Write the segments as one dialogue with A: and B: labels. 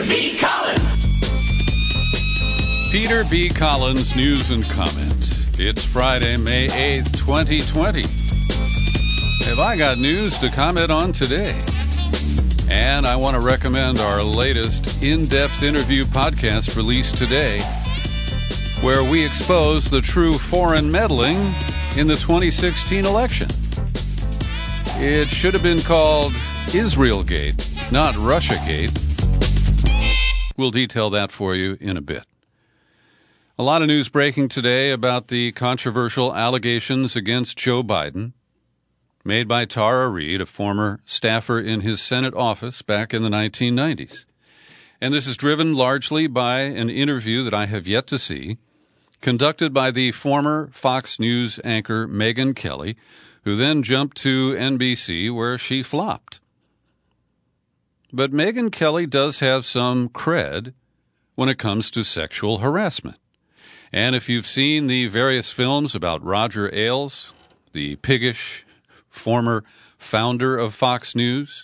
A: B. Collins.
B: Peter B. Collins, News and Comment. It's Friday, May 8th, 2020. Have I got news to comment on today? And I want to recommend our latest in-depth interview podcast released today, where we expose the true foreign meddling in the 2016 election. It should have been called Israelgate, not Russiagate. We'll detail that for you in a bit. A lot of news breaking today about the controversial allegations against Joe Biden made by Tara Reade, a former staffer in his Senate office back in the 1990s. And this is driven largely by an interview that I have yet to see, conducted by the former Fox News anchor Megyn Kelly, who then jumped to NBC where she flopped. But Megyn Kelly does have some cred when it comes to sexual harassment. And if you've seen the various films about Roger Ailes, the piggish former founder of Fox News,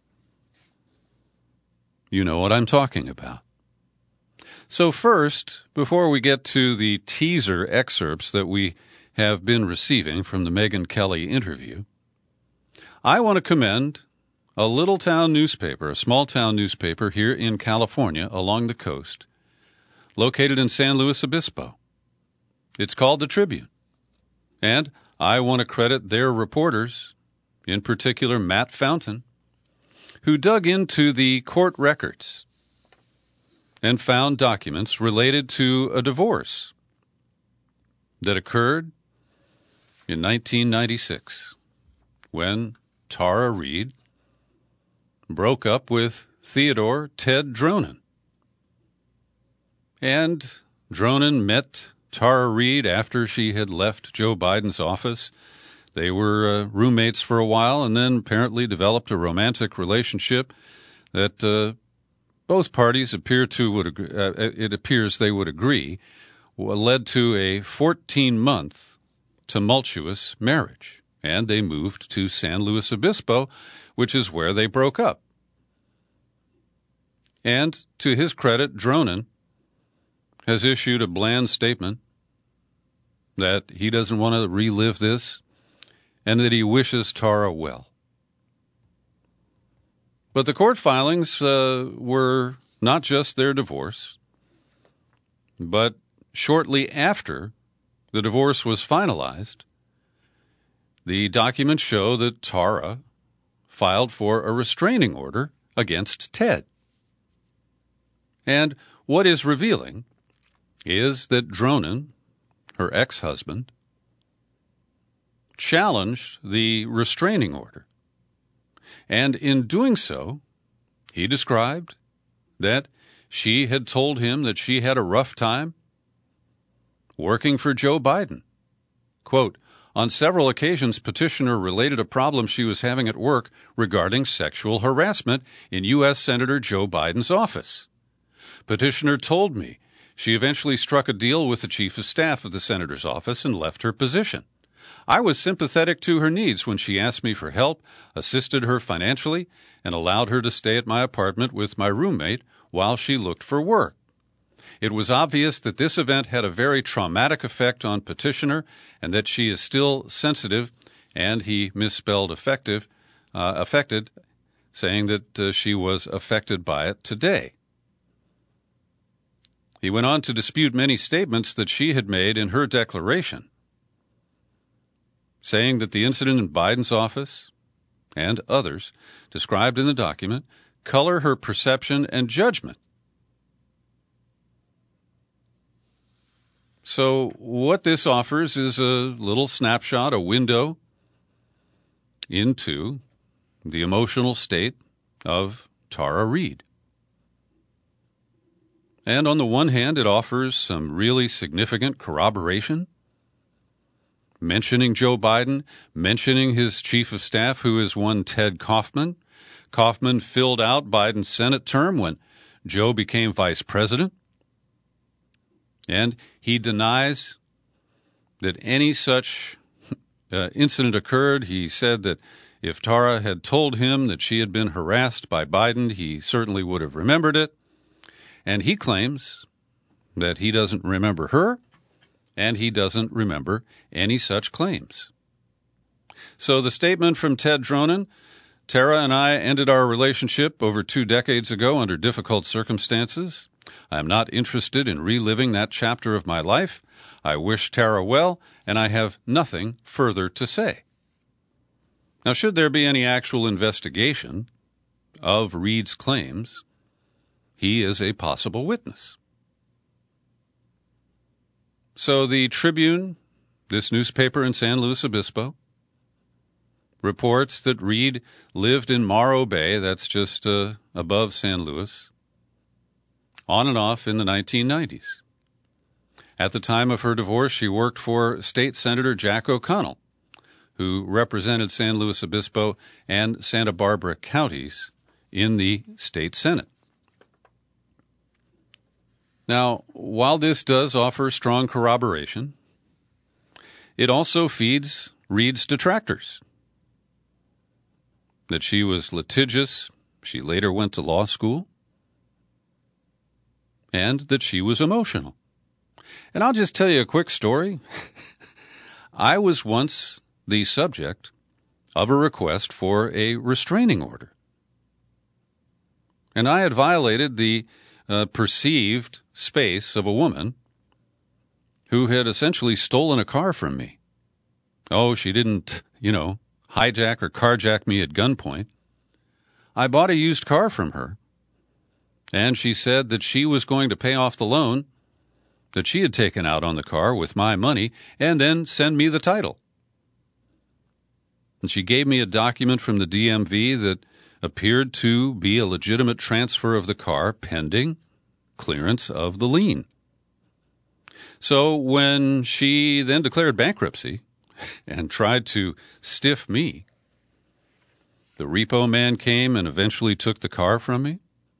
B: you know what I'm talking about. So first, before we get to the teaser excerpts that we have been receiving from the Megyn Kelly interview, I want to commend a little town newspaper, a small town newspaper here in California along the coast, located in San Luis Obispo. It's called The Tribune. And I want to credit their reporters, in particular Matt Fountain, who dug into the court records and found documents related to a divorce that occurred in 1996 when Tara Reade broke up with Theodore Ted Dronin. And Dronin met Tara Reade after she had left Joe Biden's office. They were roommates for a while and then apparently developed a romantic relationship that both parties it appears they would agree, led to a 14-month tumultuous marriage. And they moved to San Luis Obispo, which is where they broke up. And to his credit, Dronin has issued a bland statement that he doesn't want to relive this and that he wishes Tara well. But the court filings were not just their divorce, but shortly after the divorce was finalized, the documents show that Tara filed for a restraining order against Ted. And what is revealing is that Dronin, her ex-husband, challenged the restraining order. And in doing so, he described that she had told him that she had a rough time working for Joe Biden. Quote, on several occasions, petitioner related a problem she was having at work regarding sexual harassment in U.S. Senator Joe Biden's office. Petitioner told me she eventually struck a deal with the chief of staff of the senator's office and left her position. I was sympathetic to her needs when she asked me for help, assisted her financially, and allowed her to stay at my apartment with my roommate while she looked for work. It was obvious that this event had a very traumatic effect on petitioner and that she is still sensitive, and he misspelled affected, saying that she was affected by it today. He went on to dispute many statements that she had made in her declaration, saying that the incident in Biden's office and others described in the document color her perception and judgment. So what this offers is a little snapshot, a window into the emotional state of Tara Reade. And on the one hand, it offers some really significant corroboration, mentioning Joe Biden, mentioning his chief of staff, who is one Ted Kaufman. Kaufman filled out Biden's Senate term when Joe became vice president. And he denies that any such incident occurred. He said that if Tara had told him that she had been harassed by Biden, he certainly would have remembered it. And he claims that he doesn't remember her, and he doesn't remember any such claims. So the statement from Ted Dronin, Tara and I ended our relationship over 2 decades ago under difficult circumstances. I am not interested in reliving that chapter of my life. I wish Tara well, and I have nothing further to say. Now, should there be any actual investigation of Reed's claims, he is a possible witness. So the Tribune, this newspaper in San Luis Obispo, reports that Reed lived in Morro Bay, that's just above San Luis, on and off in the 1990s. At the time of her divorce, she worked for State Senator Jack O'Connell, who represented San Luis Obispo and Santa Barbara counties in the state Senate. Now, while this does offer strong corroboration, it also feeds Reed's detractors. That she was litigious, she later went to law school, and that she was emotional. And I'll just tell you a quick story. I was once the subject of a request for a restraining order. And I had violated the perceived space of a woman who had essentially stolen a car from me. Oh, she didn't, hijack or carjack me at gunpoint. I bought a used car from her, and she said that she was going to pay off the loan that she had taken out on the car with my money and then send me the title. And she gave me a document from the DMV that appeared to be a legitimate transfer of the car pending clearance of the lien. So when she then declared bankruptcy and tried to stiff me, the repo man came and eventually took the car from me.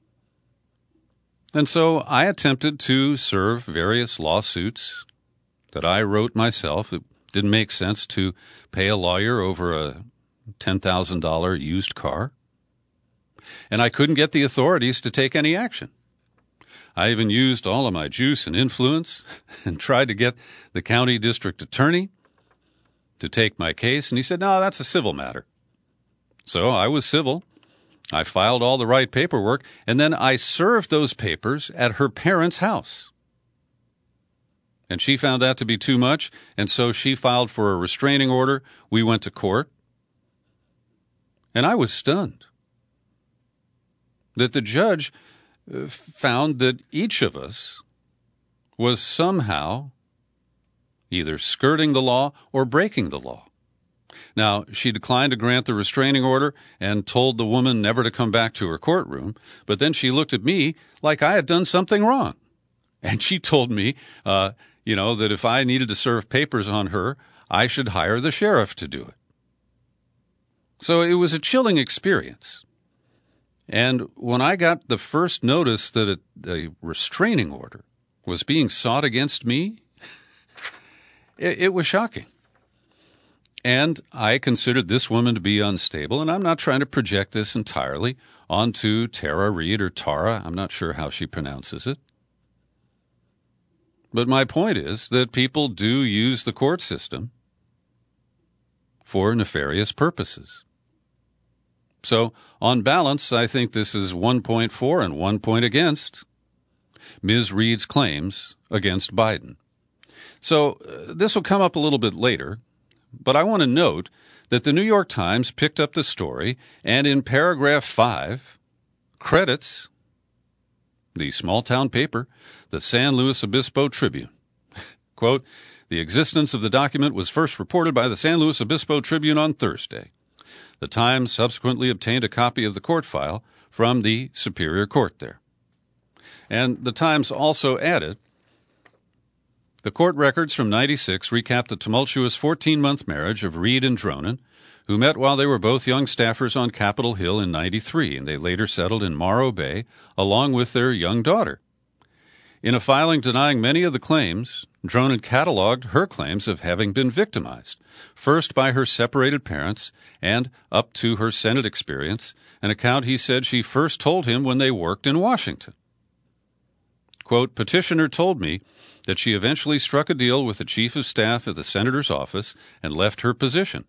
B: And so I attempted to serve various lawsuits that I wrote myself. It didn't make sense to pay a lawyer over a $10,000 used car. And I couldn't get the authorities to take any action. I even used all of my juice and influence and tried to get the county district attorney to take my case, and he said, no, that's a civil matter. So I was civil. I filed all the right paperwork, and then I served those papers at her parents' house. And she found that to be too much, and so she filed for a restraining order. We went to court, and I was stunned that the judge found that each of us was somehow either skirting the law or breaking the law. Now, she declined to grant the restraining order and told the woman never to come back to her courtroom, but then she looked at me like I had done something wrong. And she told me, that if I needed to serve papers on her, I should hire the sheriff to do it. So it was a chilling experience. And when I got the first notice that a restraining order was being sought against me, it was shocking. And I considered this woman to be unstable, and I'm not trying to project this entirely onto Tara Reed or Tara. I'm not sure how she pronounces it. But my point is that people do use the court system for nefarious purposes. So, on balance, I think this is 1 point for and 1 point against Ms. Reed's claims against Biden. So, this will come up a little bit later, but I want to note that the New York Times picked up the story and in paragraph 5 credits the small-town paper, the San Luis Obispo Tribune. Quote, the existence of the document was first reported by the San Luis Obispo Tribune on Thursday. The Times subsequently obtained a copy of the court file from the Superior Court there. And the Times also added, the court records from 96 recap the tumultuous 14-month marriage of Reed and Dronin, who met while they were both young staffers on Capitol Hill in 93, and they later settled in Morro Bay along with their young daughter. In a filing denying many of the claims, Dronin cataloged her claims of having been victimized, first by her separated parents and up to her Senate experience, an account he said she first told him when they worked in Washington. Quote, petitioner told me that she eventually struck a deal with the chief of staff at the senator's office and left her position.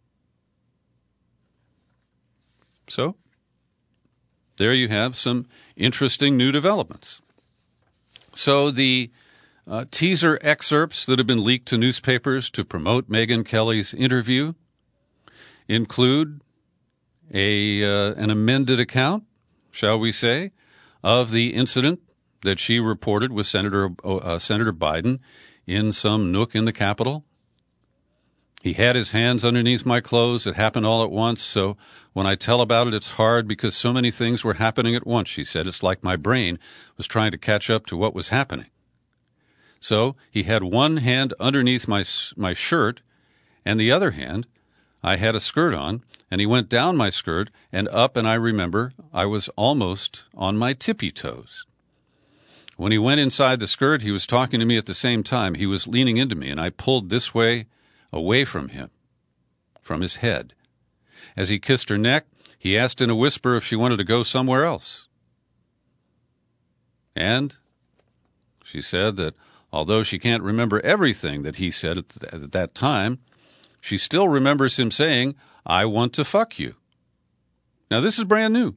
B: So, there you have some interesting new developments. So the teaser excerpts that have been leaked to newspapers to promote Megyn Kelly's interview include an amended account, shall we say, of the incident that she reported with Senator Biden in some nook in the Capitol. He had his hands underneath my clothes. It happened all at once. So when I tell about it, it's hard because so many things were happening at once, she said. It's like my brain was trying to catch up to what was happening. So he had one hand underneath my shirt, and the other hand, I had a skirt on, and he went down my skirt and up, and I remember I was almost on my tippy toes. When he went inside the skirt, he was talking to me at the same time. He was leaning into me, and I pulled this way away from him, from his head. As he kissed her neck, he asked in a whisper if she wanted to go somewhere else. And she said that although she can't remember everything that he said at that time, she still remembers him saying, "I want to fuck you." Now, this is brand new.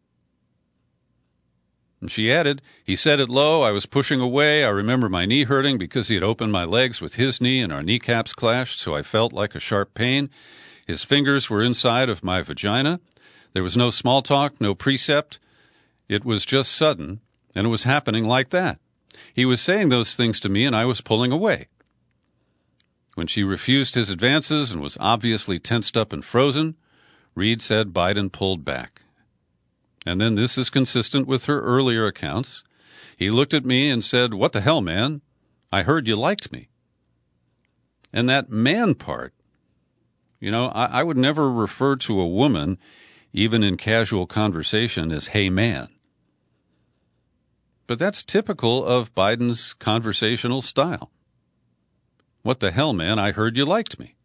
B: And she added, he said it low, I was pushing away, I remember my knee hurting because he had opened my legs with his knee and our kneecaps clashed, so I felt like a sharp pain. His fingers were inside of my vagina. There was no small talk, no precept. It was just sudden, and it was happening like that. He was saying those things to me, and I was pulling away. When she refused his advances and was obviously tensed up and frozen, Reid said Biden pulled back. And then this is consistent with her earlier accounts. He looked at me and said, "What the hell, man? I heard you liked me." And that man part, I would never refer to a woman, even in casual conversation, as "hey, man." But that's typical of Biden's conversational style. "What the hell, man? I heard you liked me."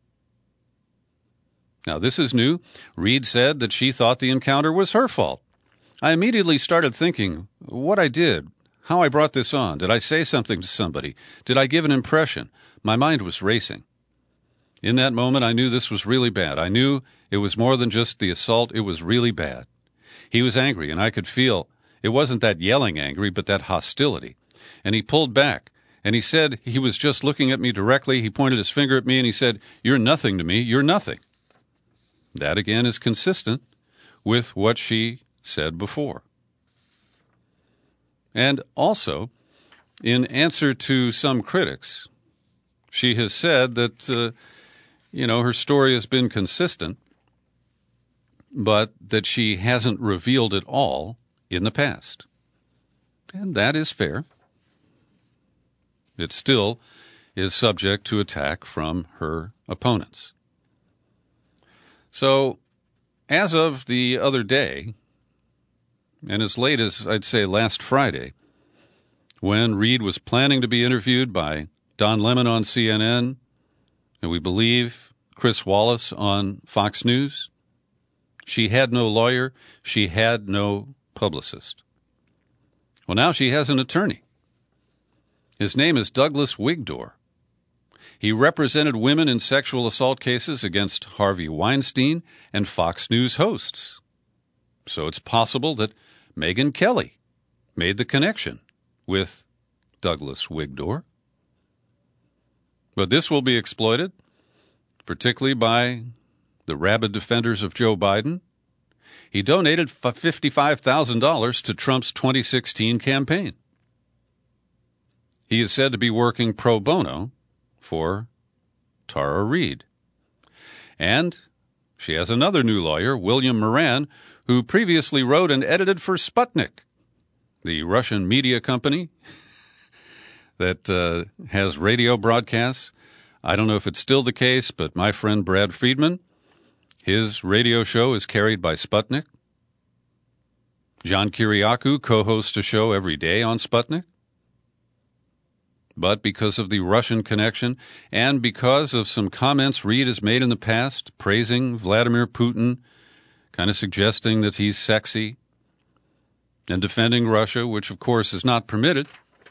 B: Now, this is new. Reid said that she thought the encounter was her fault. I immediately started thinking what I did, how I brought this on. Did I say something to somebody? Did I give an impression? My mind was racing. In that moment, I knew this was really bad. I knew it was more than just the assault. It was really bad. He was angry, and I could feel it wasn't that yelling angry, but that hostility. And he pulled back, and he said he was just looking at me directly. He pointed his finger at me, and he said, "You're nothing to me. You're nothing." That, again, is consistent with what she said before. And also, in answer to some critics, she has said that, her story has been consistent, but that she hasn't revealed it all in the past. And that is fair. It still is subject to attack from her opponents. So, as of the other day, and as late as, I'd say, last Friday, when Reid was planning to be interviewed by Don Lemon on CNN, and we believe Chris Wallace on Fox News, she had no lawyer, she had no publicist. Well, now she has an attorney. His name is Douglas Wigdor. He represented women in sexual assault cases against Harvey Weinstein and Fox News hosts. So it's possible that Megyn Kelly made the connection with Douglas Wigdor. But this will be exploited, particularly by the rabid defenders of Joe Biden. He donated $55,000 to Trump's 2016 campaign. He is said to be working pro bono for Tara Reid. And she has another new lawyer, William Moran, who previously wrote and edited for Sputnik, the Russian media company that has radio broadcasts. I don't know if it's still the case, but my friend Brad Friedman, his radio show is carried by Sputnik. John Kiriakou co-hosts a show every day on Sputnik. But because of the Russian connection and because of some comments Reid has made in the past praising Vladimir Putin, kind of suggesting that he's sexy, and defending Russia, which of course is not permitted,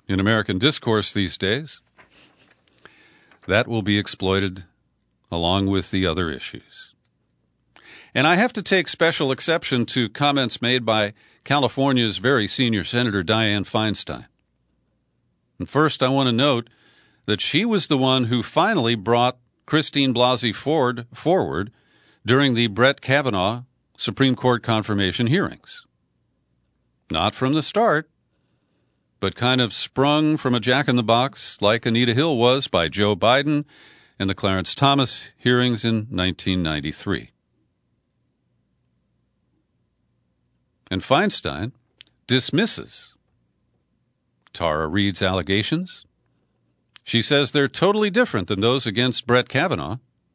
B: in American discourse these days, that will be exploited along with the other issues. And I have to take special exception to comments made by California's very senior Senator Dianne Feinstein. And first, I want to note that she was the one who finally brought Christine Blasey Ford forward during the Brett Kavanaugh Supreme Court confirmation hearings. Not from the start, but kind of sprung from a jack-in-the-box like Anita Hill was by Joe Biden in the Clarence Thomas hearings in 1993. And Feinstein dismisses Tara Reade's allegations. She says they're totally different than those against Brett Kavanaugh.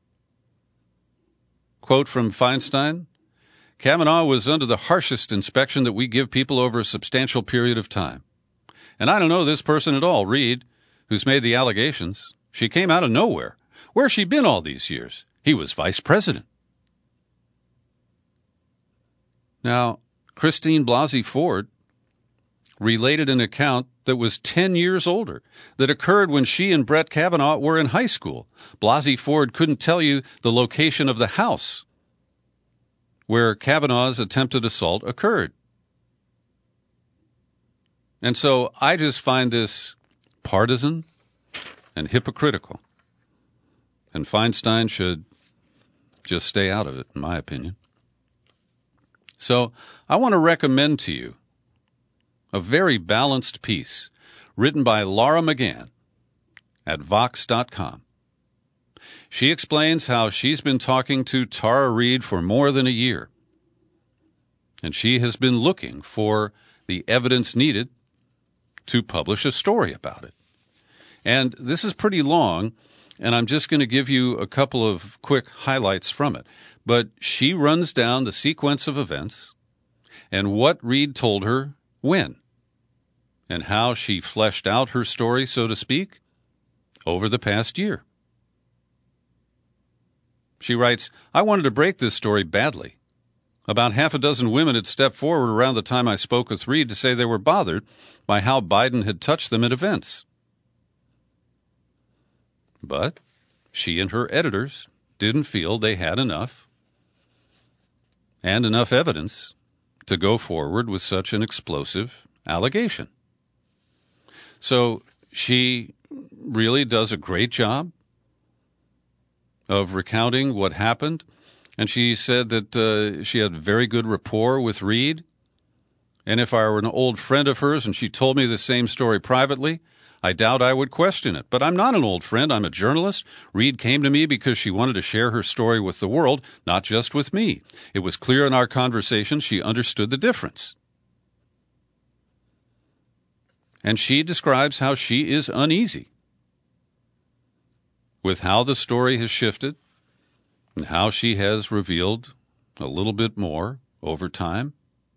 B: Quote from Feinstein, "Kavanaugh was under the harshest inspection that we give people over a substantial period of time. And I don't know this person at all, Reade, who's made the allegations. She came out of nowhere. Where's she been all these years? He was vice president." Now, Christine Blasey Ford related an account that was 10 years older, that occurred when she and Brett Kavanaugh were in high school. Blasey Ford couldn't tell you the location of the house where Kavanaugh's attempted assault occurred. And so I just find this partisan and hypocritical. And Feinstein should just stay out of it, in my opinion. So I want to recommend to you a very balanced piece written by Laura McGann at Vox.com. She explains how she's been talking to Tara Reade for more than a year, and she has been looking for the evidence needed to publish a story about it. And this is pretty long, and I'm just going to give you a couple of quick highlights from it. But she runs down the sequence of events and what Reade told her when, and how she fleshed out her story, so to speak, over the past year. She writes, "I wanted to break this story badly. About half a dozen women had stepped forward around the time I spoke with Reade to say they were bothered by how Biden had touched them at events. But she and her editors didn't feel they had enough evidence to go forward with such an explosive allegation. So she really does a great job of recounting what happened. And she said that she had very good rapport with Reade. And if I were an old friend of hers and she told me the same story privately, I doubt I would question it. But I'm not an old friend. I'm a journalist. Reade came to me because she wanted to share her story with the world, not just with me. It was clear in our conversation she understood the difference. And she describes how she is uneasy with how the story has shifted and how she has revealed a little bit more over time.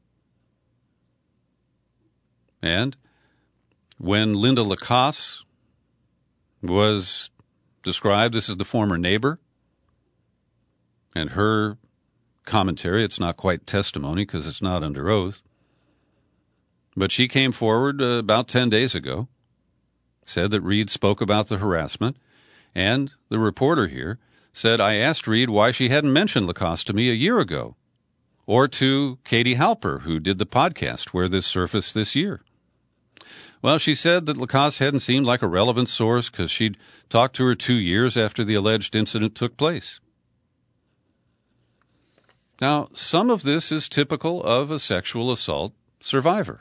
B: And when Linda Lacasse was described, this is the former neighbor, and her commentary, it's not quite testimony because it's not under oath, but she came forward about 10 days ago, said that Reade spoke about the harassment, and the reporter here said, I asked Reade why she hadn't mentioned Lacasse to me a year ago, or to Katie Halper, who did the podcast where this surfaced this year. Well, she said that Lacasse hadn't seemed like a relevant source because she'd talked to her 2 years after the alleged incident took place. Now, some of this is typical of a sexual assault survivor.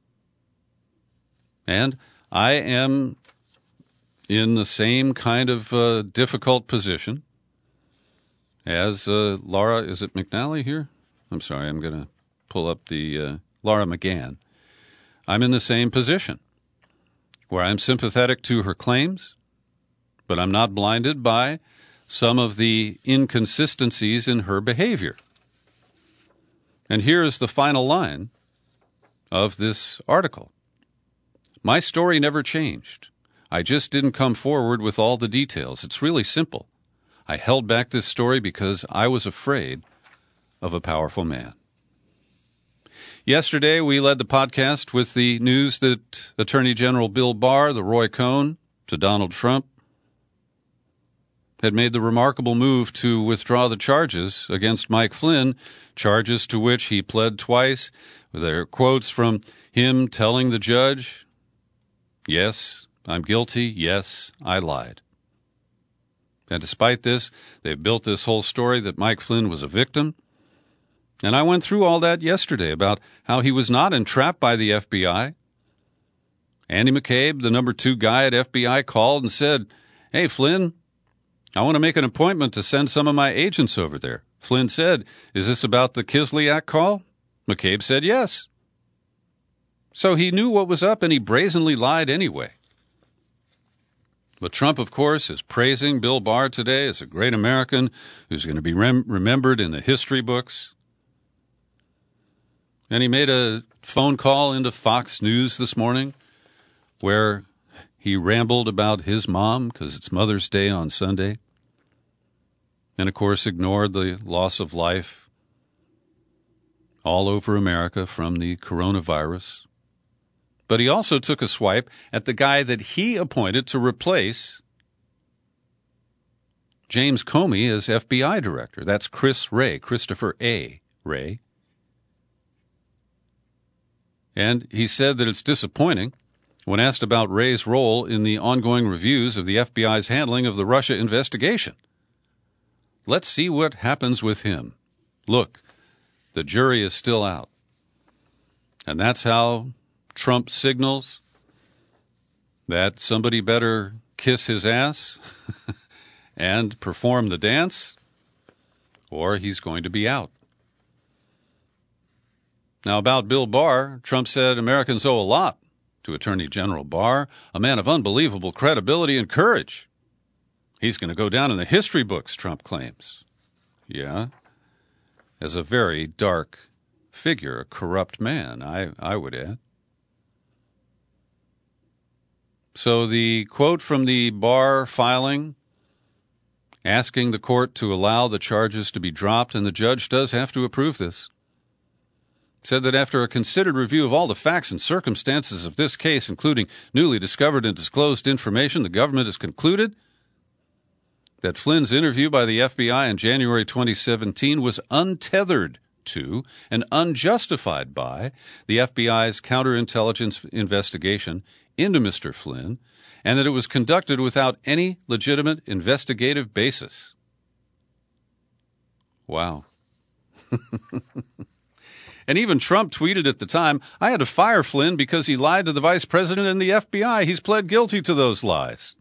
B: And I am in the same kind of difficult position as Laura, is it McNally here? I'm sorry, I'm going to pull up the Laura McGann. I'm in the same position where I'm sympathetic to her claims, but I'm not blinded by some of the inconsistencies in her behavior. And here is the final line of this article. My story never changed. I just didn't come forward with all the details. It's really simple. I held back this story because I was afraid of a powerful man. Yesterday, we led the podcast with the news that Attorney General Bill Barr, the Roy Cohn to Donald Trump, had made the remarkable move to withdraw the charges against Mike Flynn, charges to which he pled twice. There are quotes from him telling the judge, "Yes, I'm guilty. Yes, I lied." And despite this, they've built this whole story that Mike Flynn was a victim. And I went through all that yesterday about how he was not entrapped by the FBI. Andy McCabe, the number 2 guy at FBI, called and said, "Hey, Flynn, I want to make an appointment to send some of my agents over there." Flynn said, "Is this about the Kislyak call?" McCabe said yes. So he knew what was up and he brazenly lied anyway. But Trump, of course, is praising Bill Barr today as a great American who's going to be remembered in the history books. And he made a phone call into Fox News this morning where he rambled about his mom because it's Mother's Day on Sunday. And, of course, ignored the loss of life all over America from the coronavirus. But he also took a swipe at the guy that he appointed to replace James Comey as FBI director. That's Chris Wray, Christopher A. Wray. And he said that it's disappointing when asked about Wray's role in the ongoing reviews of the FBI's handling of the Russia investigation. Let's see what happens with him. Look, the jury is still out. And that's how Trump signals that somebody better kiss his ass and perform the dance, or he's going to be out. Now, about Bill Barr, Trump said Americans owe a lot to Attorney General Barr, a man of unbelievable credibility and courage. He's going to go down in the history books, Trump claims. Yeah, as a very dark figure, a corrupt man, I would add. So the quote from the Barr filing asking the court to allow the charges to be dropped, and the judge does have to approve this, said that after a considered review of all the facts and circumstances of this case, including newly discovered and disclosed information, the government has concluded that Flynn's interview by the FBI in January 2017 was untethered to and unjustified by the FBI's counterintelligence investigation into Mr. Flynn, and that it was conducted without any legitimate investigative basis. Wow. And even Trump tweeted at the time, "I had to fire Flynn because he lied to the vice president and the FBI. He's pled guilty to those lies."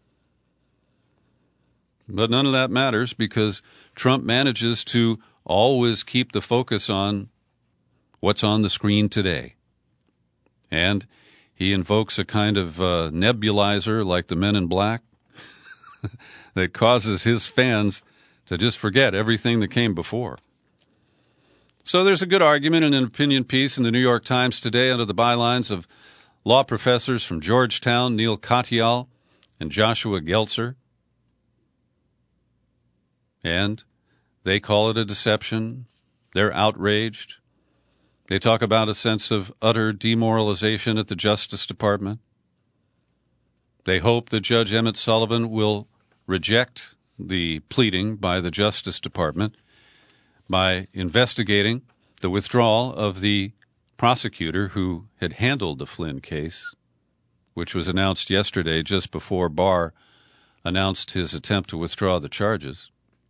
B: But none of that matters because Trump manages to always keep the focus on what's on the screen today. And he invokes a kind of nebulizer like the Men in Black that causes his fans to just forget everything that came before. So there's a good argument in an opinion piece in the New York Times today under the bylines of law professors from Georgetown, Neil Katyal and Joshua Geltzer. And they call it a deception. They're outraged. They talk about a sense of utter demoralization at the Justice Department. They hope that Judge Emmett Sullivan will reject the pleading by the Justice Department by investigating the withdrawal of the prosecutor who had handled the Flynn case, which was announced yesterday just before Barr announced his attempt to withdraw the charges.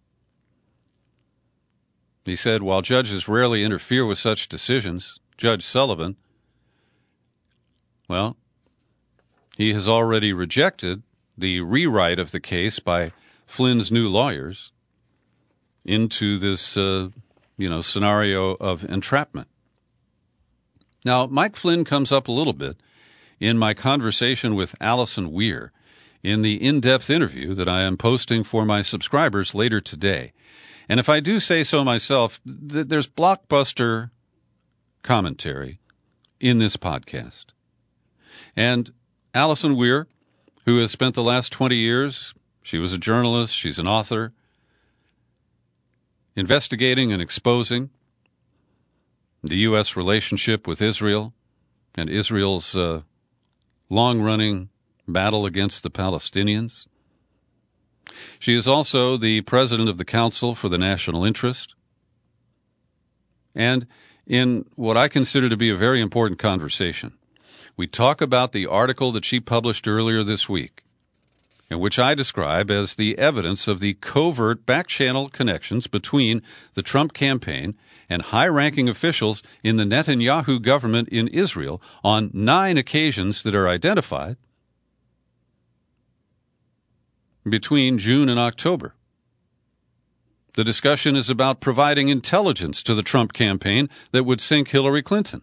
B: He said, while judges rarely interfere with such decisions, Judge Sullivan, well, he has already rejected the rewrite of the case by Flynn's new lawyers into this, scenario of entrapment. Now, Mike Flynn comes up a little bit in my conversation with Allison Weir in the in-depth interview that I am posting for my subscribers later today. And if I do say so myself, there's blockbuster commentary in this podcast. And Allison Weir, who has spent the last 20 years, she was a journalist, she's an author, investigating and exposing the U.S. relationship with Israel and Israel's long-running battle against the Palestinians. She is also the president of the Council for the National Interest. And in what I consider to be a very important conversation, we talk about the article that she published earlier this week, in which I describe as the evidence of the covert back-channel connections between the Trump campaign and high-ranking officials in the Netanyahu government in Israel on 9 occasions that are identified between June and October. The discussion is about providing intelligence to the Trump campaign that would sink Hillary Clinton.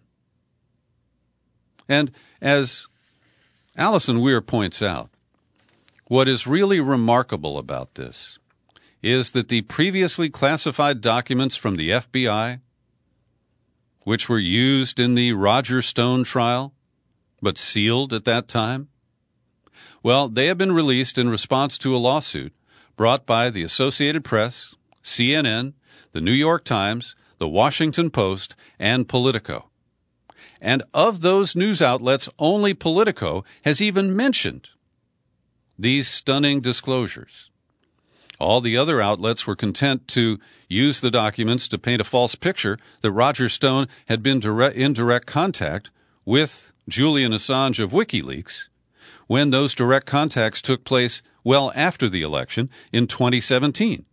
B: And as Alison Weir points out, what is really remarkable about this is that the previously classified documents from the FBI, which were used in the Roger Stone trial, but sealed at that time, well, they have been released in response to a lawsuit brought by the Associated Press, CNN, the New York Times, the Washington Post, and Politico. And of those news outlets, only Politico has even mentioned these stunning disclosures. All the other outlets were content to use the documents to paint a false picture that Roger Stone had been in direct contact with Julian Assange of WikiLeaks when those direct contacts took place well after the election in 2017.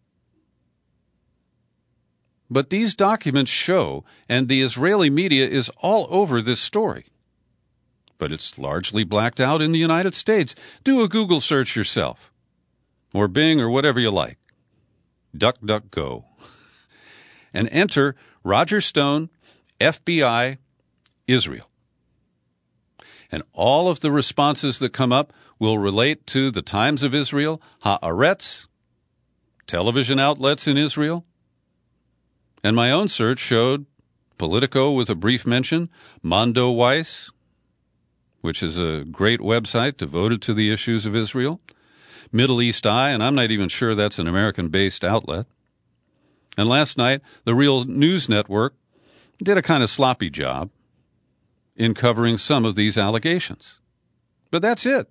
B: But these documents show, and the Israeli media is all over this story, but it's largely blacked out in the United States. Do a Google search yourself, or Bing, or whatever you like. DuckDuckGo. And enter Roger Stone, FBI, Israel. And all of the responses that come up will relate to the Times of Israel, Haaretz, television outlets in Israel. And my own search showed Politico with a brief mention, Mondo Weiss, which is a great website devoted to the issues of Israel, Middle East Eye, and I'm not even sure that's an American-based outlet. And last night, the Real News Network did a kind of sloppy job in covering some of these allegations. But that's it.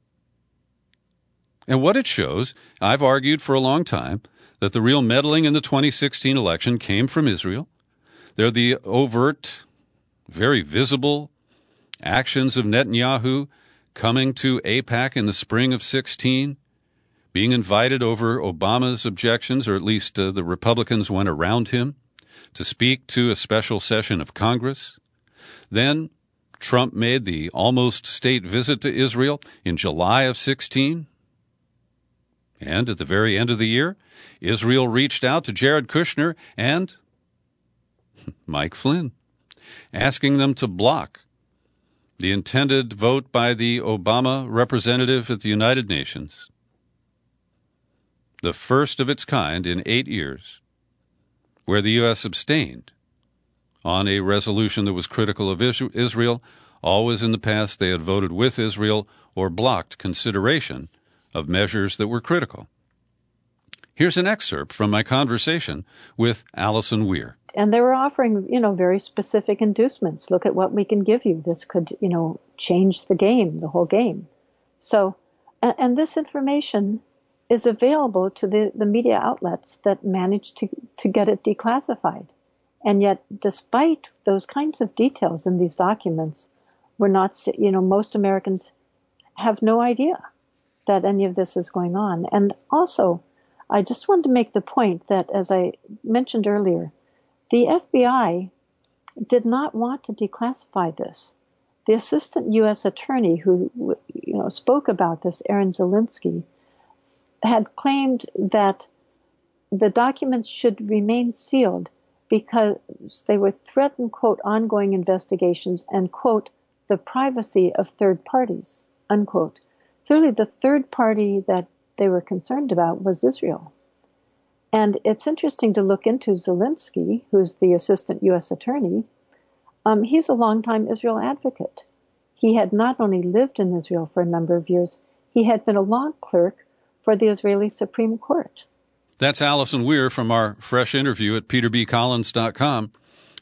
B: And what it shows, I've argued for a long time, that the real meddling in the 2016 election came from Israel. They're the overt, very visible actions of Netanyahu coming to AIPAC in the spring of 16, being invited over Obama's objections, or at least the Republicans went around him, to speak to a special session of Congress. Then Trump made the almost state visit to Israel in July of 16. And at the very end of the year, Israel reached out to Jared Kushner and Mike Flynn, asking them to block the intended vote by the Obama representative at the United Nations, the first of its kind in 8 years, where the U.S. abstained on a resolution that was critical of Israel. Always in the past, they had voted with Israel or blocked consideration of measures that were critical. Here's an excerpt from my conversation with Alison Weir.
A: And they were offering, very specific inducements. Look at what we can give you. This could, change the game, the whole game. So, and this information is available to the media outlets that managed to get it declassified. And yet, despite those kinds of details in these documents, we're not, most Americans have no idea that any of this is going on. And also, I just wanted to make the point that, as I mentioned earlier, the FBI did not want to declassify this. The assistant U.S. attorney who, spoke about this, Aaron Zelinsky, had claimed that the documents should remain sealed because they would threaten, quote, ongoing investigations and, quote, the privacy of third parties, unquote. Clearly, the third party that they were concerned about was Israel. And it's interesting to look into Zelinsky, who's the assistant U.S. attorney. He's a longtime Israel advocate. He had not only lived in Israel for a number of years, he had been a law clerk for the Israeli Supreme Court.
B: That's Alison Weir from our fresh interview at peterbcollins.com.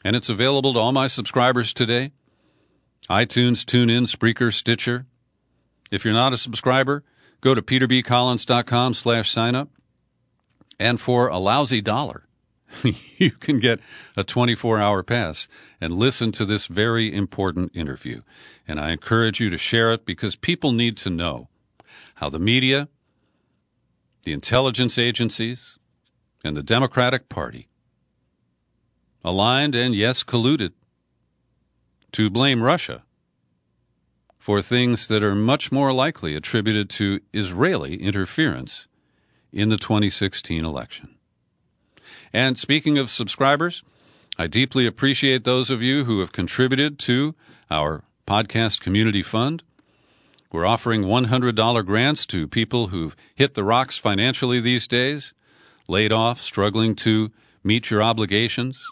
B: And it's available to all my subscribers today. iTunes, TuneIn, Spreaker, Stitcher. If you're not a subscriber, go to peterbcollins.com/signup. And for a lousy $1, you can get a 24-hour pass and listen to this very important interview. And I encourage you to share it because people need to know how the media, the intelligence agencies, and the Democratic Party aligned and, yes, colluded to blame Russia for things that are much more likely attributed to Israeli interference in the 2016 election. And speaking of subscribers, I deeply appreciate those of you who have contributed to our podcast community fund. We're offering $100 grants to people who've hit the rocks financially these days, laid off, struggling to meet your obligations.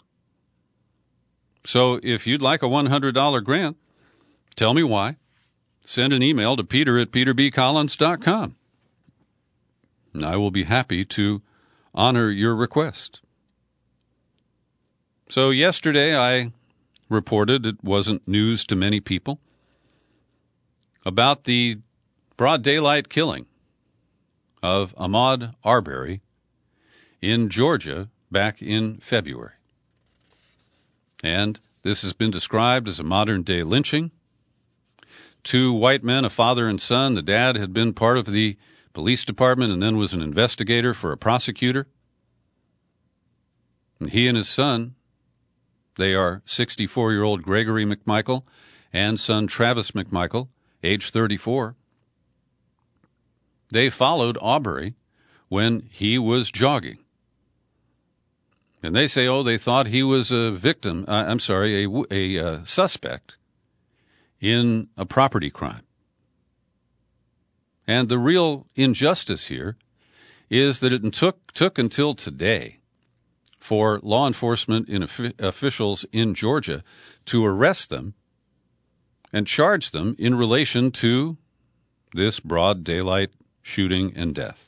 B: So if you'd like a $100 grant, tell me why. Send an email to peter@peterbcollins.com. And I will be happy to honor your request. So yesterday I reported, it wasn't news to many people, about the broad daylight killing of Ahmaud Arbery in Georgia back in February. And this has been described as a modern-day lynching. 2 white men, a father and son. The dad had been part of the police department and then was an investigator for a prosecutor. And he and his son, they are 64-year-old Gregory McMichael and son Travis McMichael, age 34. They followed Arbery when he was jogging. And they say, they thought he was a victim, a suspect in a property crime. And the real injustice here is that it took until today for law enforcement officials in Georgia to arrest them and charge them in relation to this broad daylight shooting and death.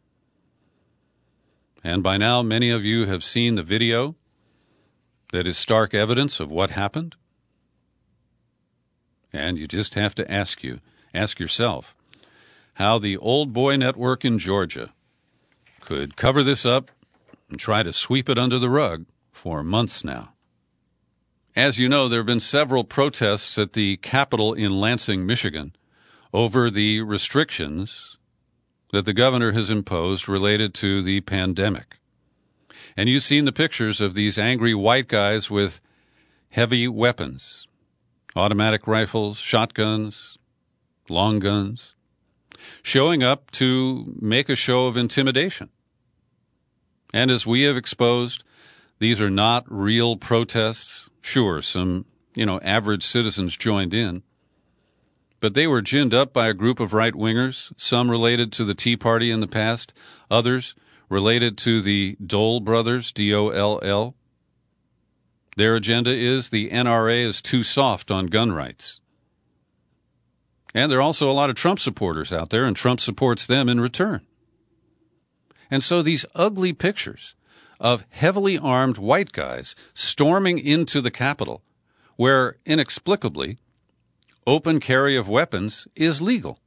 B: And by now, many of you have seen the video that is stark evidence of what happened. And you just have to ask yourself, how the Old Boy Network in Georgia could cover this up and try to sweep it under the rug for months now. As you know, there have been several protests at the Capitol in Lansing, Michigan, over the restrictions that the governor has imposed related to the pandemic. And you've seen the pictures of these angry white guys with heavy weapons, automatic rifles, shotguns, long guns, showing up to make a show of intimidation. And as we have exposed, these are not real protests. Sure, some, average citizens joined in, but they were ginned up by a group of right-wingers, some related to the Tea Party in the past, others related to the Dole brothers, D-O-L-L. Their agenda is the NRA is too soft on gun rights. And there are also a lot of Trump supporters out there, and Trump supports them in return. And so these ugly pictures of heavily armed white guys storming into the Capitol, where inexplicably open carry of weapons is legal.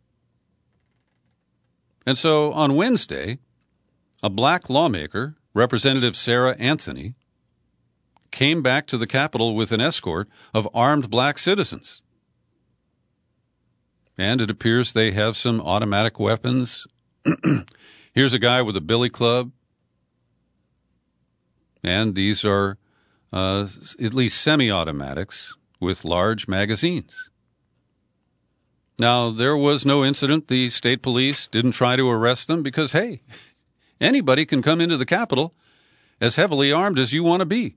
B: And so on Wednesday, a black lawmaker, Representative Sarah Anthony, came back to the Capitol with an escort of armed black citizens. And it appears they have some automatic weapons. Here's a guy with a billy club. And these are at least semi-automatics with large magazines. Now, there was no incident. The state police didn't try to arrest them because, hey, anybody can come into the Capitol as heavily armed as you want to be.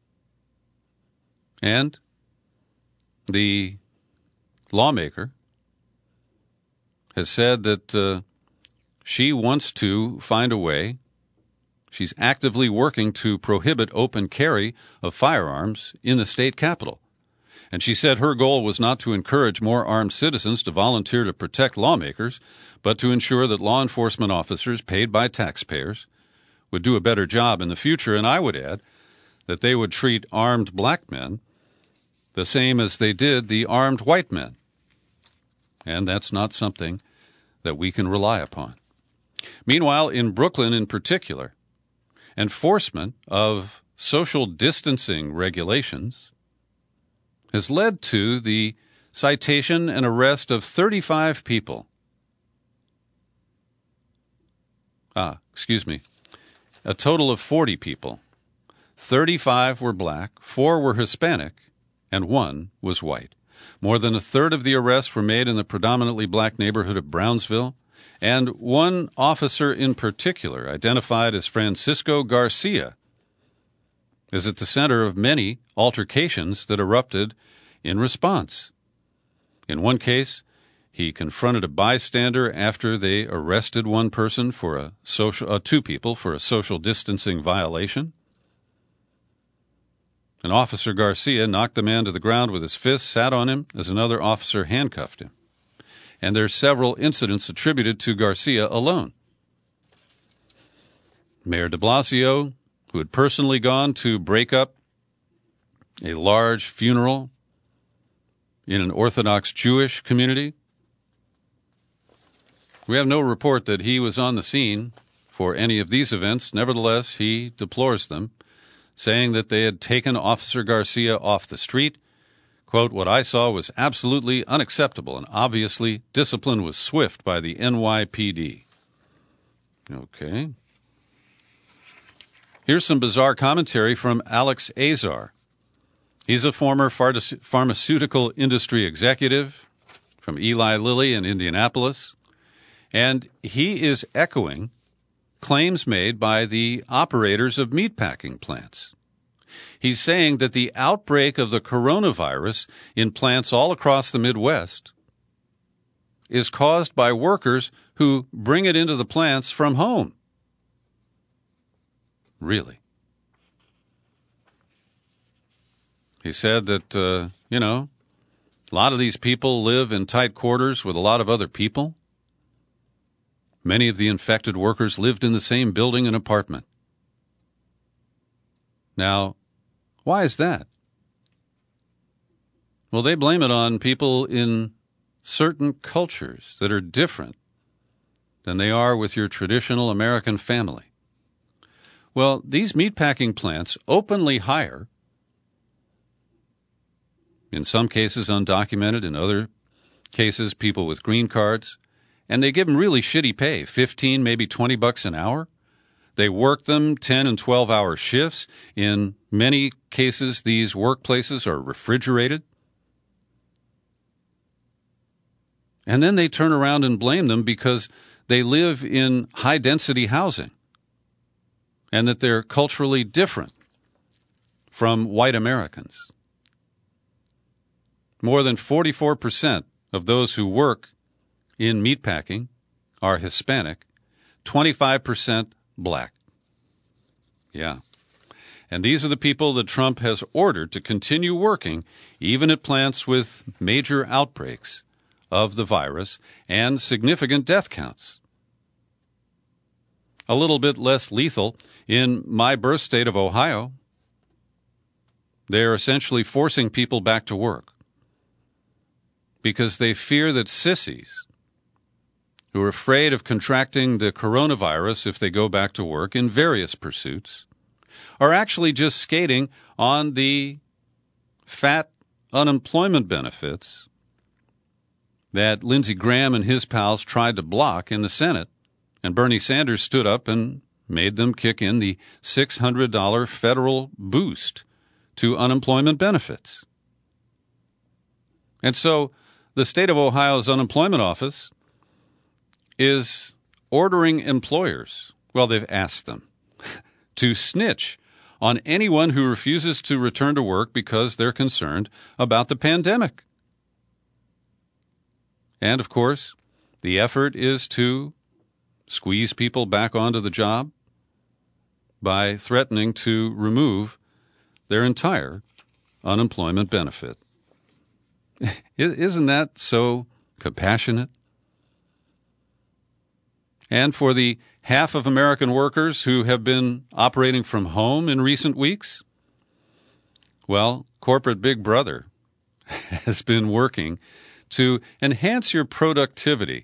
B: And the lawmaker has said that she wants to find a way. She's actively working to prohibit open carry of firearms in the state capitol. And she said her goal was not to encourage more armed citizens to volunteer to protect lawmakers, but to ensure that law enforcement officers paid by taxpayers would do a better job in the future. And I would add that they would treat armed black men the same as they did the armed white men. And that's not something that we can rely upon. Meanwhile, in Brooklyn in particular, enforcement of social distancing regulations has led to the citation and arrest of 35 people. A total of 40 people. 35 were black, 4 were Hispanic, and 1 was white. More than a third of the arrests were made in the predominantly black neighborhood of Brownsville, and one officer in particular, identified as Francisco Garcia, is at the center of many altercations that erupted in response. In one case, he confronted a bystander after they arrested one person for two people for a social distancing violation. An Officer Garcia knocked the man to the ground with his fist, sat on him as another officer handcuffed him. And there's several incidents attributed to Garcia alone. Mayor de Blasio, who had personally gone to break up a large funeral in an Orthodox Jewish community, we have no report that he was on the scene for any of these events. Nevertheless, he deplores them, saying that they had taken Officer Garcia off the street. Quote, "What I saw was absolutely unacceptable, and obviously discipline was swift by the NYPD." Okay. Here's some bizarre commentary from Alex Azar. He's a former pharmaceutical industry executive from Eli Lilly in Indianapolis, and he is echoing claims made by the operators of meatpacking plants. He's saying that the outbreak of the coronavirus in plants all across the Midwest is caused by workers who bring it into the plants from home. Really? He said that, a lot of these people live in tight quarters with a lot of other people. Many of the infected workers lived in the same building and apartment. Now, why is that? Well, they blame it on people in certain cultures that are different than they are with your traditional American family. Well, these meatpacking plants openly hire, in some cases undocumented, in other cases people with green cards, and they give them really shitty pay, 15, maybe $20 an hour. They work them 10 and 12-hour shifts. In many cases, these workplaces are refrigerated. And then they turn around and blame them because they live in high-density housing and that they're culturally different from white Americans. More than 44% of those who work in meatpacking are Hispanic, 25% black. Yeah. And these are the people that Trump has ordered to continue working, even at plants with major outbreaks of the virus and significant death counts. A little bit less lethal in my birth state of Ohio. They're essentially forcing people back to work because they fear that sissies who are afraid of contracting the coronavirus if they go back to work in various pursuits are actually just skating on the fat unemployment benefits that Lindsey Graham and his pals tried to block in the Senate, and Bernie Sanders stood up and made them kick in the $600 federal boost to unemployment benefits. And so the state of Ohio's unemployment office is ordering employers, well, they've asked them, to snitch on anyone who refuses to return to work because they're concerned about the pandemic. And, of course, the effort is to squeeze people back onto the job by threatening to remove their entire unemployment benefit. Isn't that so compassionate? And for the half of American workers who have been operating from home in recent weeks, Well, corporate Big Brother has been working to enhance your productivity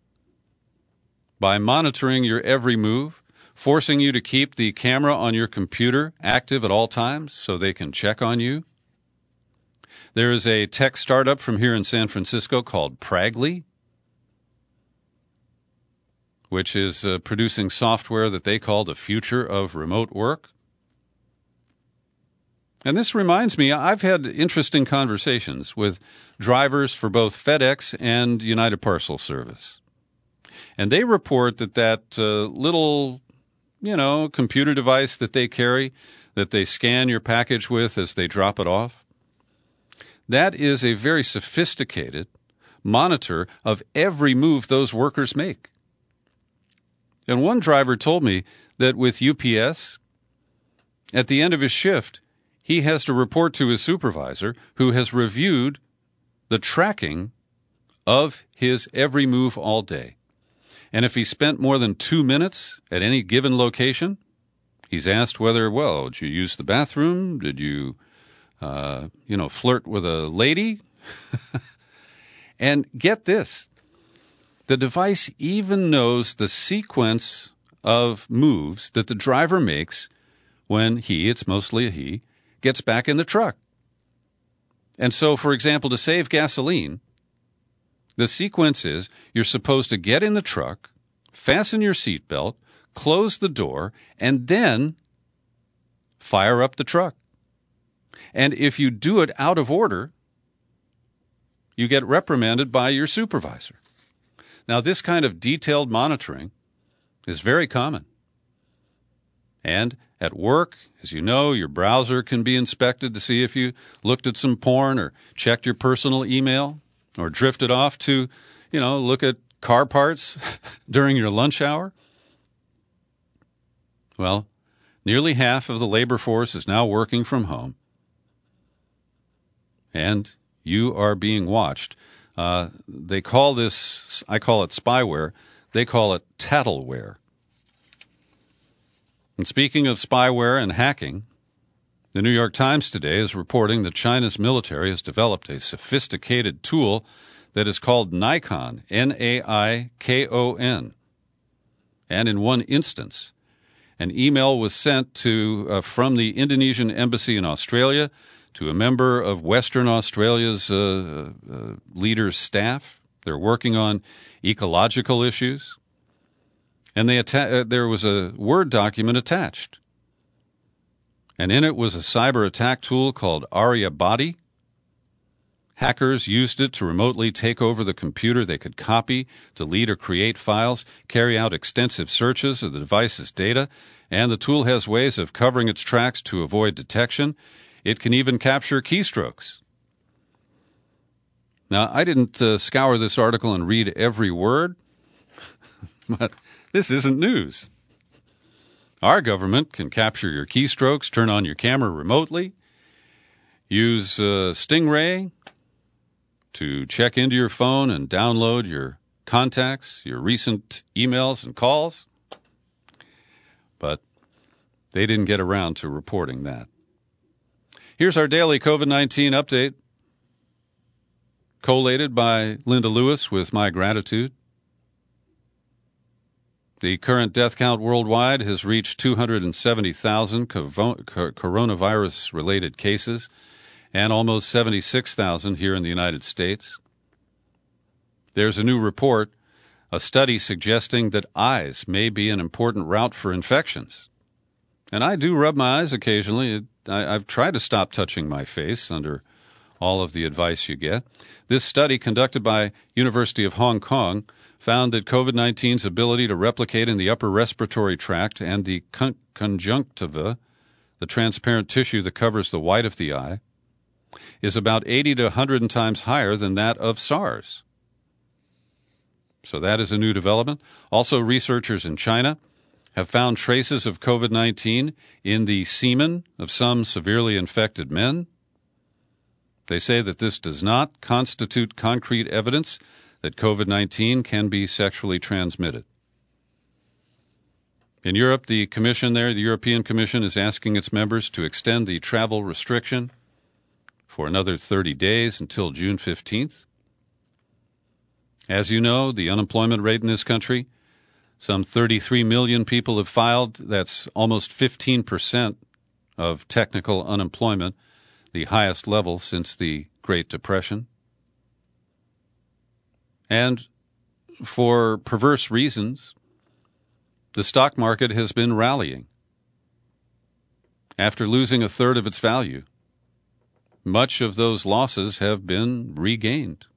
B: by monitoring your every move, forcing you to keep the camera on your computer active at all times so they can check on you. There is a tech startup from here in San Francisco called Pragly, which is producing software that they call the future of remote work. And this reminds me, I've had interesting conversations with drivers for both FedEx and United Parcel Service. And they report that little, computer device that they carry, that they scan your package with as they drop it off, that is a very sophisticated monitor of every move those workers make. And one driver told me that with UPS, at the end of his shift, he has to report to his supervisor, who has reviewed the tracking of his every move all day. And if he spent more than 2 minutes at any given location, he's asked whether, did you use the bathroom? Did you, flirt with a lady? And get this, the device even knows the sequence of moves that the driver makes when it's mostly a he, gets back in the truck. And so, for example, to save gasoline, the sequence is you're supposed to get in the truck, fasten your seatbelt, close the door, and then fire up the truck. And if you do it out of order, you get reprimanded by your supervisor. Now, this kind of detailed monitoring is very common. And at work, as you know, your browser can be inspected to see if you looked at some porn or checked your personal email or drifted off to, look at car parts during your lunch hour. Well, nearly half of the labor force is now working from home. And you are being watched. They call this, I call it spyware, they call it tattleware. And speaking of spyware and hacking, the New York Times today is reporting that China's military has developed a sophisticated tool that is called Nikon, Naikon. And in one instance, an email was sent from the Indonesian embassy in Australia to a member of Western Australia's leader's staff. They're working on ecological issues. And there was a Word document attached. And in it was a cyber attack tool called Aryabhati. Hackers used it to remotely take over the computer. They could copy, delete, or create files, carry out extensive searches of the device's data, and the tool has ways of covering its tracks to avoid detection. It can even capture keystrokes. Now, I didn't scour this article and read every word, but this isn't news. Our government can capture your keystrokes, turn on your camera remotely, use Stingray to check into your phone and download your contacts, your recent emails and calls. But they didn't get around to reporting that. Here's our daily COVID-19 update, collated by Linda Lewis with my gratitude. The current death count worldwide has reached 270,000 coronavirus-related cases and almost 76,000 here in the United States. There's a new report, a study suggesting that eyes may be an important route for infections. And I do rub my eyes occasionally. I've tried to stop touching my face under all of the advice you get. This study, conducted by University of Hong Kong, found that COVID-19's ability to replicate in the upper respiratory tract and the conjunctiva, the transparent tissue that covers the white of the eye, is about 80 to 100 times higher than that of SARS. So that is a new development. Also, researchers in China have found traces of COVID-19 in the semen of some severely infected men. They say that this does not constitute concrete evidence that COVID-19 can be sexually transmitted. In Europe, the European Commission is asking its members to extend the travel restriction for another 30 days until June 15th. As you know, the unemployment rate in this country, some 33 million people have filed. That's almost 15% of technical unemployment, the highest level since the Great Depression. And for perverse reasons, the stock market has been rallying. After losing a third of its value, much of those losses have been regained.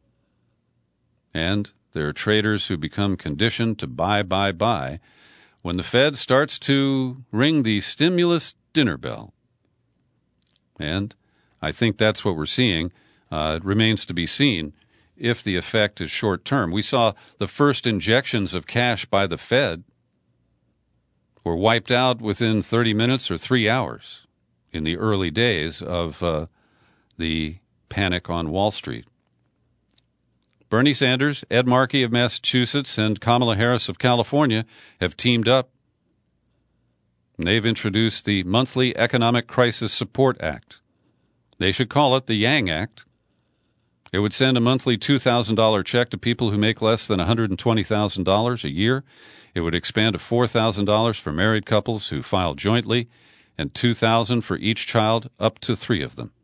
B: And there are traders who become conditioned to buy when the Fed starts to ring the stimulus dinner bell. And I think that's what we're seeing. It remains to be seen if the effect is short-term. We saw the first injections of cash by the Fed were wiped out within 30 minutes or 3 hours in the early days of the panic on Wall Street. Bernie Sanders, Ed Markey of Massachusetts, and Kamala Harris of California have teamed up. They've introduced the Monthly Economic Crisis Support Act. They should call it the Yang Act. It would send a monthly $2,000 check to people who make less than $120,000 a year. It would expand to $4,000 for married couples who file jointly and $2,000 for each child, up to 3 of them.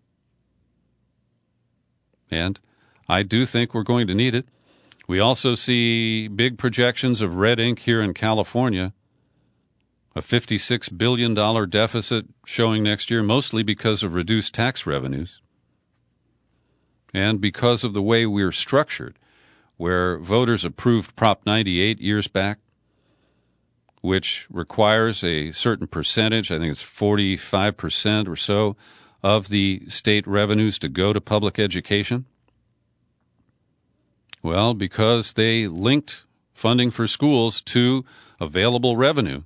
B: And I do think we're going to need it. We also see big projections of red ink here in California, a $56 billion deficit showing next year, mostly because of reduced tax revenues and because of the way we're structured, where voters approved Prop 98 years back, which requires a certain percentage, I think it's 45% or so, of the state revenues to go to public education. Well, because they linked funding for schools to available revenue,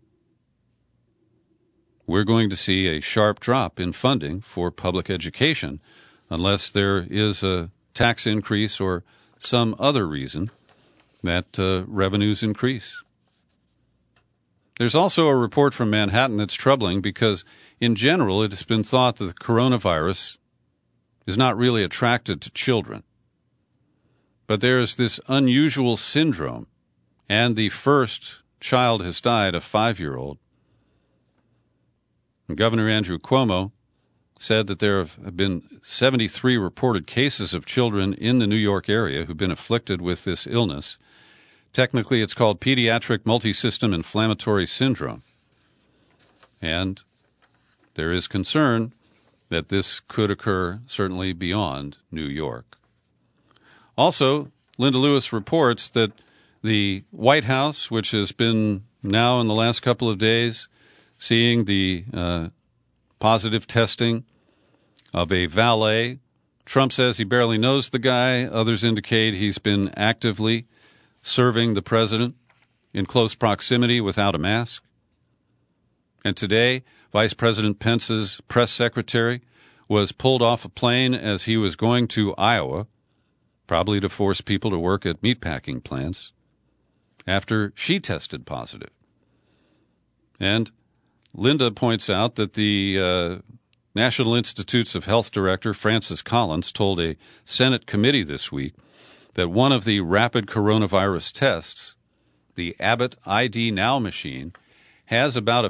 B: we're going to see a sharp drop in funding for public education unless there is a tax increase or some other reason that revenues increase. There's also a report from Manhattan that's troubling because, in general, it has been thought that the coronavirus is not really attracted to children. But there is this unusual syndrome, and the first child has died, a 5-year-old. And Governor Andrew Cuomo said that there have been 73 reported cases of children in the New York area who've been afflicted with this illness. Technically, it's called pediatric multisystem inflammatory syndrome. And there is concern that this could occur certainly beyond New York. Also, Linda Lewis reports that the White House, which has been now in the last couple of days seeing the positive testing of a valet, Trump says he barely knows the guy. Others indicate he's been actively serving the president in close proximity without a mask. And today, Vice President Pence's press secretary was pulled off a plane as he was going to Iowa, probably to force people to work at meatpacking plants, after she tested positive. And Linda points out that the National Institutes of Health Director Francis Collins told a Senate committee this week that one of the rapid coronavirus tests, the Abbott ID Now machine, has about a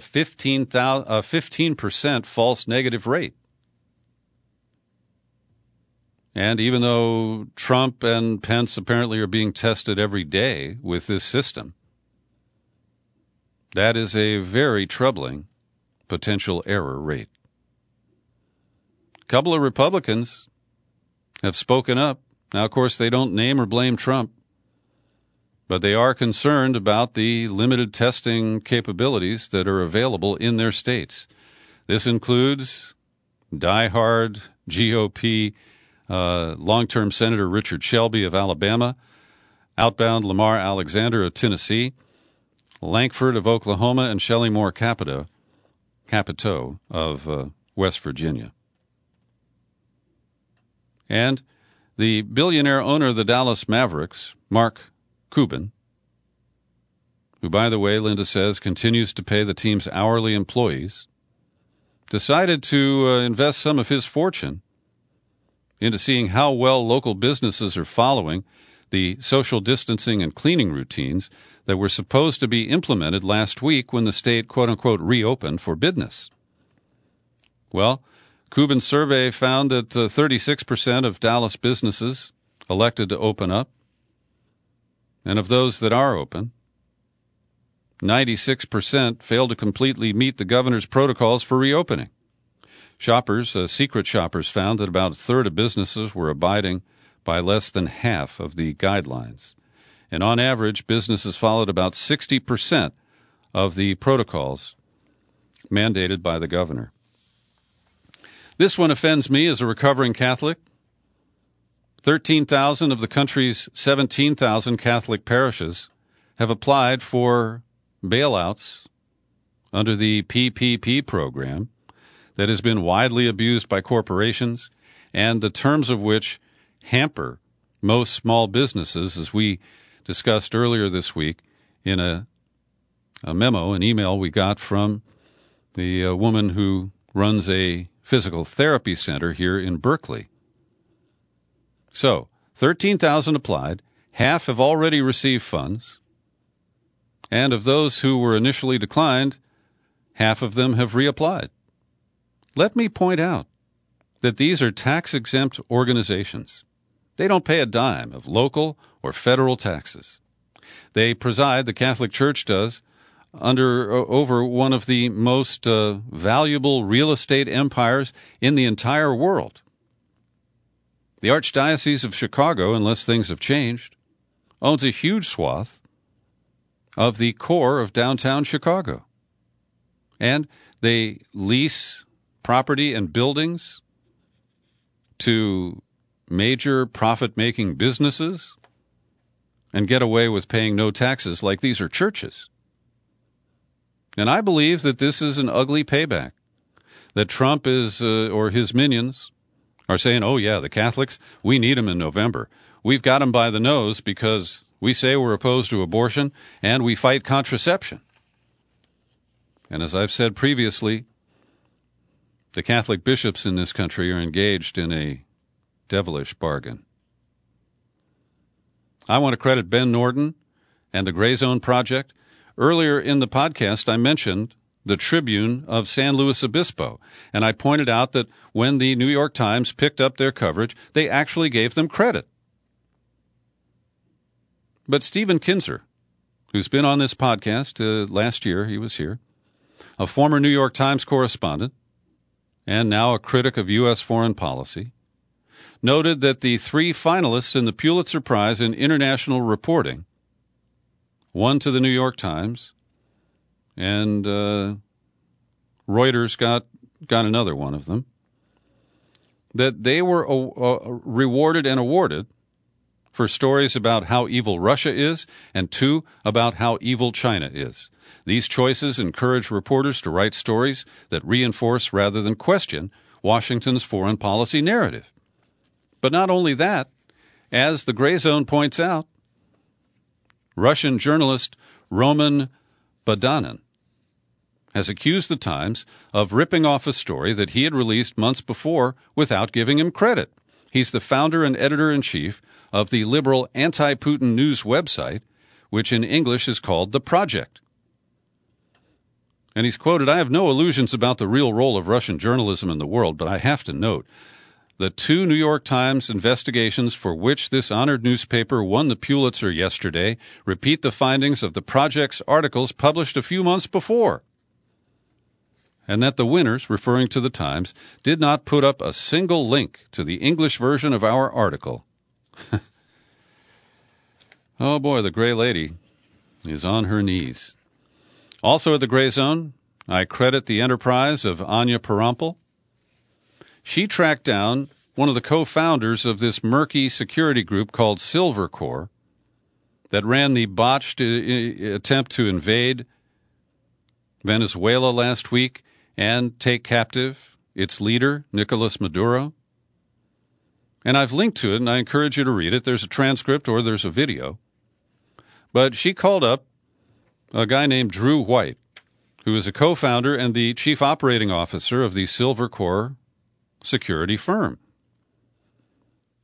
B: 15% false negative rate. And even though Trump and Pence apparently are being tested every day with this system, that is a very troubling potential error rate. A couple of Republicans have spoken up. Now, of course, they don't name or blame Trump, but they are concerned about the limited testing capabilities that are available in their states. This includes diehard GOP long-term Senator Richard Shelby of Alabama, outbound Lamar Alexander of Tennessee, Lankford of Oklahoma, and Shelley Moore Capito of West Virginia. And the billionaire owner of the Dallas Mavericks, Mark Cuban, who, by the way, Linda says, continues to pay the team's hourly employees, decided to invest some of his fortune into seeing how well local businesses are following the social distancing and cleaning routines that were supposed to be implemented last week when the state, quote-unquote, reopened for business. Well, Cuban's survey found that 36% of Dallas businesses elected to open up, and of those that are open, 96% failed to completely meet the governor's protocols for reopening. Secret shoppers found that about a third of businesses were abiding by less than half of the guidelines. And on average, businesses followed about 60% of the protocols mandated by the governor. This one offends me as a recovering Catholic. 13,000 of the country's 17,000 Catholic parishes have applied for bailouts under the PPP program that has been widely abused by corporations and the terms of which hamper most small businesses, as we discussed earlier this week in an email we got from the woman who runs a physical therapy center here in Berkeley. So, 13,000 applied, half have already received funds, and of those who were initially declined, half of them have reapplied. Let me point out that these are tax-exempt organizations. They don't pay a dime of local or federal taxes. They preside, the Catholic Church does, over one of the most valuable real estate empires in the entire world. The Archdiocese of Chicago, unless things have changed, owns a huge swath of the core of downtown Chicago. And they lease property and buildings to major profit-making businesses and get away with paying no taxes like these are churches. And I believe that this is an ugly payback, that Trump or his minions are saying, oh yeah, the Catholics, we need them in November. We've got them by the nose because we say we're opposed to abortion and we fight contraception. And as I've said previously, the Catholic bishops in this country are engaged in a devilish bargain. I want to credit Ben Norton and the Gray Zone Project. Earlier in the podcast, I mentioned the Tribune of San Luis Obispo, and I pointed out that when the New York Times picked up their coverage, they actually gave them credit. But Stephen Kinzer, who's been on this podcast last year, he was here, a former New York Times correspondent, and now a critic of U.S. foreign policy, noted that the three finalists in the Pulitzer Prize in International Reporting, one to the New York Times, and Reuters got another one of them, that they were rewarded and awarded for stories about how evil Russia is, and two, about how evil China is. These choices encourage reporters to write stories that reinforce rather than question Washington's foreign policy narrative. But not only that, as the Gray Zone points out, Russian journalist Roman Badanin has accused the Times of ripping off a story that he had released months before without giving him credit. He's the founder and editor-in-chief of the liberal anti-Putin news website, which in English is called The Project. And he's quoted, "I have no illusions about the real role of Russian journalism in the world, but I have to note the two New York Times investigations for which this honored newspaper won the Pulitzer yesterday repeat the findings of the Project's articles published a few months before, and that the winners, referring to the Times, did not put up a single link to the English version of our article." Oh boy, the Gray Lady is on her knees. Also at the Gray Zone, I credit the enterprise of Anya Parampil. She tracked down one of the co-founders of this murky security group called Silver Corps that ran the botched attempt to invade Venezuela last week and take captive its leader, Nicolas Maduro. And I've linked to it, and I encourage you to read it. There's a transcript or there's a video. But she called up a guy named Drew White, who is a co-founder and the chief operating officer of the Silver Corps security firm.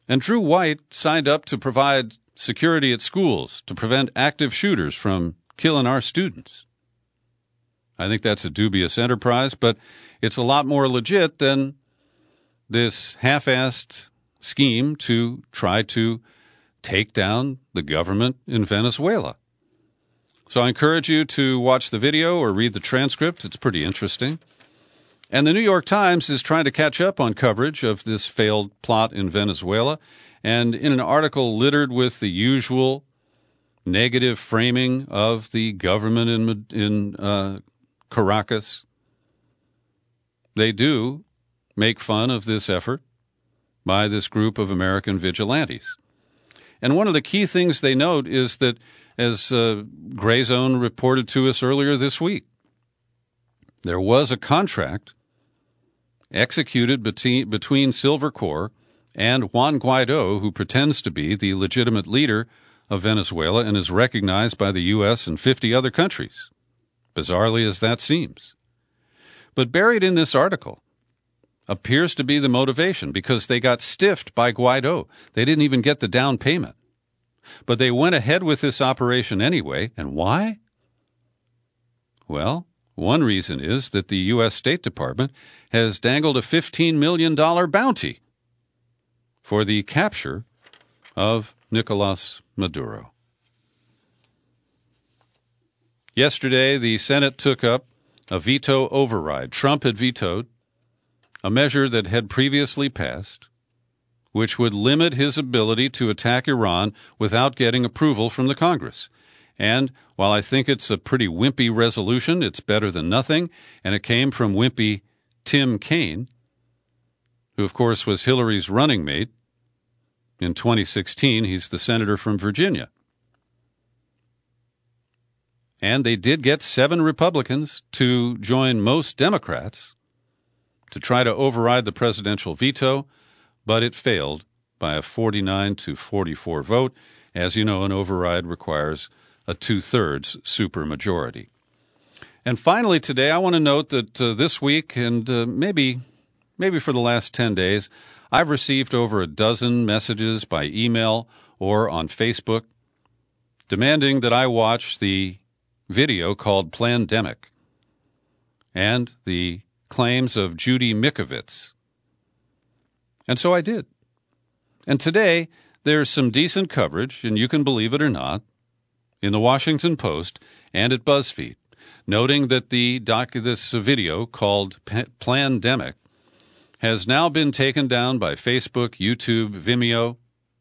B: And Drew White signed up to provide security at schools to prevent active shooters from killing our students. I think that's a dubious enterprise, but it's a lot more legit than this half-assed scheme to try to take down the government in Venezuela. So I encourage you to watch the video or read the transcript. It's pretty interesting. And the New York Times is trying to catch up on coverage of this failed plot in Venezuela. And in an article littered with the usual negative framing of the government in Caracas, they do make fun of this effort by this group of American vigilantes. And one of the key things they note is that, as Gray Zone reported to us earlier this week, there was a contract executed between Silvercorp and Juan Guaido, who pretends to be the legitimate leader of Venezuela and is recognized by the U.S. and 50 other countries, bizarrely as that seems. But buried in this article appears to be the motivation, because they got stiffed by Guaido. They didn't even get the down payment. But they went ahead with this operation anyway. And why? Well, one reason is that the U.S. State Department has dangled a $15 million bounty for the capture of Nicolas Maduro. Yesterday, the Senate took up a veto override. Trump had vetoed a measure that had previously passed, which would limit his ability to attack Iran without getting approval from the Congress. And while I think it's a pretty wimpy resolution, it's better than nothing, and it came from wimpy Tim Kaine, who, of course, was Hillary's running mate in 2016. He's the senator from Virginia. And they did get 7 Republicans to join most Democrats to try to override the presidential veto, but it failed by a 49-44 vote. As you know, an override requires a 2/3 supermajority. And finally today, I want to note that this week and maybe for the last 10 days, I've received over a dozen messages by email or on Facebook demanding that I watch the video called Plandemic and the claims of Judy Mikovits. And so I did. And today, there's some decent coverage, and you can believe it or not, in the Washington Post and at BuzzFeed, noting that this video called Plandemic has now been taken down by Facebook, YouTube, Vimeo,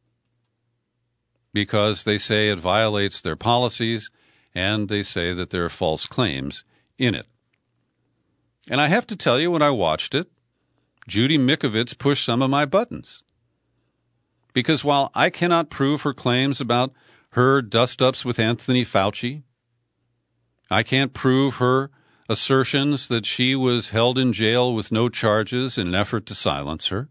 B: because they say it violates their policies, and they say that there are false claims in it. And I have to tell you, when I watched it, Judy Mikovits pushed some of my buttons. Because while I cannot prove her claims about her dust-ups with Anthony Fauci, I can't prove her assertions that she was held in jail with no charges in an effort to silence her.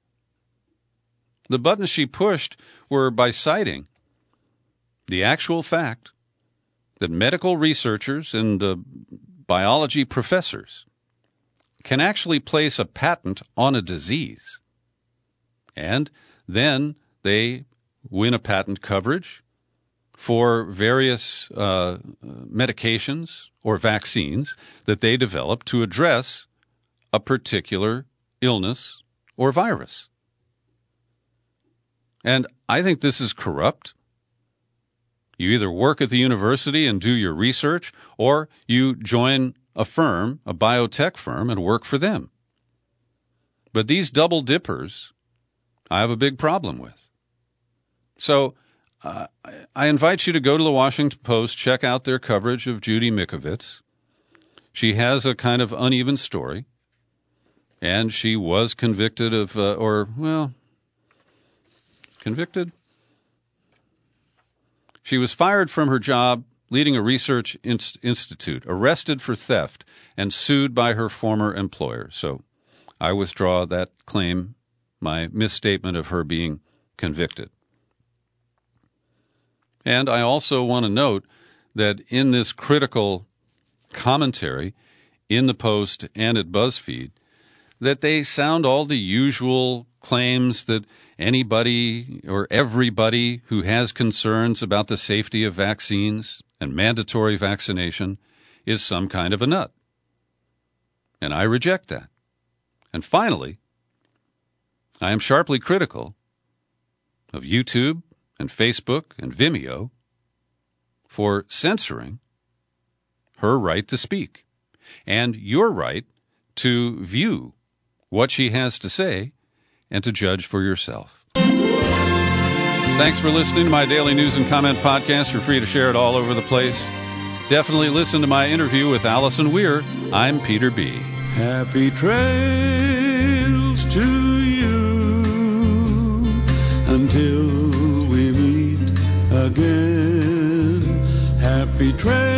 B: The buttons she pushed were by citing the actual fact that medical researchers and biology professors can actually place a patent on a disease, and then they win a patent coverage for various medications or vaccines that they develop to address a particular illness or virus. And I think this is corrupt. You either work at the university and do your research, or you join a firm, a biotech firm, and work for them. But these double dippers, I have a big problem with. So I invite you to go to the Washington Post, check out their coverage of Judy Mikovits. She has a kind of uneven story, and she was convicted of, convicted? She was fired from her job leading a research institute, arrested for theft, and sued by her former employer. So I withdraw that claim, my misstatement of her being convicted. And I also want to note that in this critical commentary in the Post and at BuzzFeed, that they sound all the usual claims that anybody or everybody who has concerns about the safety of vaccines and mandatory vaccination is some kind of a nut. And I reject that. And finally, I am sharply critical of YouTube and Facebook and Vimeo for censoring her right to speak and your right to view what she has to say and to judge for yourself. Thanks for listening to my daily news and comment podcast. You're free to share it all over the place. Definitely listen to my interview with Allison Weir. I'm Peter B.
C: Happy trails to you until we meet again. Happy trails.